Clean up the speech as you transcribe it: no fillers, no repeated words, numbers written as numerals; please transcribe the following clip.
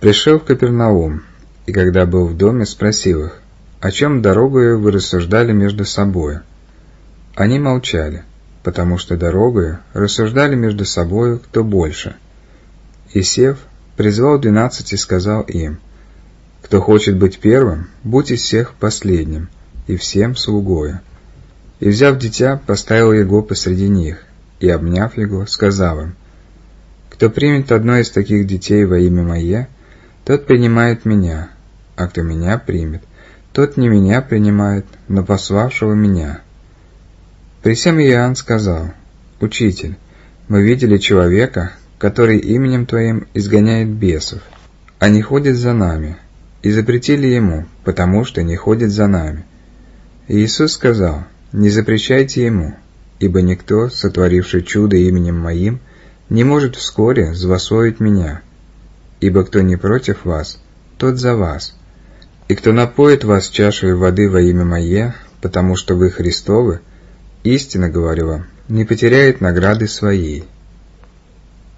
Пришел в Капернаум, и когда был в доме, спросил их: «О чем дорогою вы рассуждали между собою?» Они молчали, потому что дорогою рассуждали между собою, кто больше. И сев, призвал 12 и сказал им: «Кто хочет быть первым, будь из всех последним, и всем слугою». И, взяв дитя, поставил его посреди них, и, обняв его, сказал им: «Кто примет одно из таких детей во имя Мое, тот принимает Меня, а кто Меня примет, тот не Меня принимает, но пославшего Меня». При сем Иоанн сказал: «Учитель, мы видели человека, который именем Твоим изгоняет бесов, а не ходит за нами, и запретили ему, потому что не ходит за нами». И Иисус сказал: «Не запрещайте ему, ибо никто, сотворивший чудо именем Моим, не может вскоре злословить Меня. Ибо кто не против вас, тот за вас. И кто напоит вас чашей воды во имя Мое, потому что вы Христовы, истинно говорю вам, не потеряет награды своей».